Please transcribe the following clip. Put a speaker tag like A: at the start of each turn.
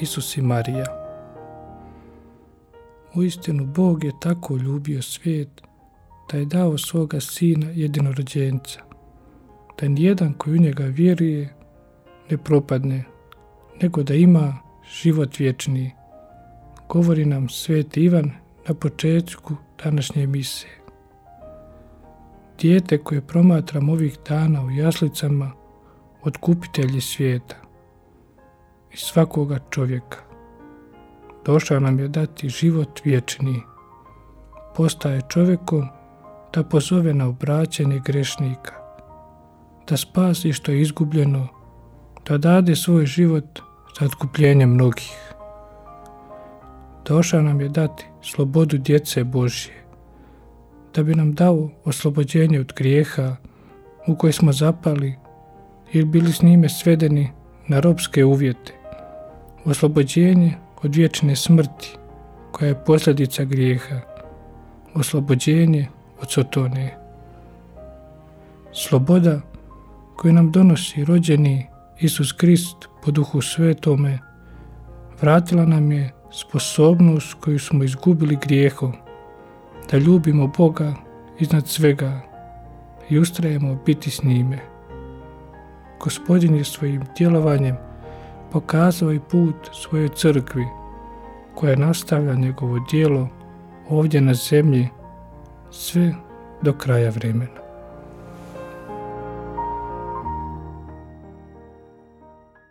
A: Isus i Marija. Uistinu, Bog je tako ljubio svijet da je dao svoga Sina jedinorođenca, da nijedan koji u njega vjeruje ne propadne, nego da ima život vječni, govori nam sveti Ivan na početku današnje mise. Dijete koje promatram ovih dana u jaslicama, otkupitelji svijeta i svakoga čovjeka, došao nam je dati život vječni, postaje čovjekom da pozove na obraćanje grešnika, da spasi što je izgubljeno, da dade svoj život za otkupljenje mnogih. Došao nam je dati slobodu djece Božje, da bi nam dao oslobođenje od grijeha u koje smo zapali ili bili s njime svedeni na robske uvjete, oslobođenje od vječne smrti koja je posljedica grijeha, oslobođenje od sotone. Sloboda koju nam donosi rođeni Isus Krist po Duhu Svetome vratila nam je sposobnost koju smo izgubili grijehom, da ljubimo Boga iznad svega i ustrajemo biti s njime. Gospodin je svojim djelovanjem pokazao i put svojoj crkvi, koja nastavlja njegovo djelo ovdje na zemlji sve do kraja vremena.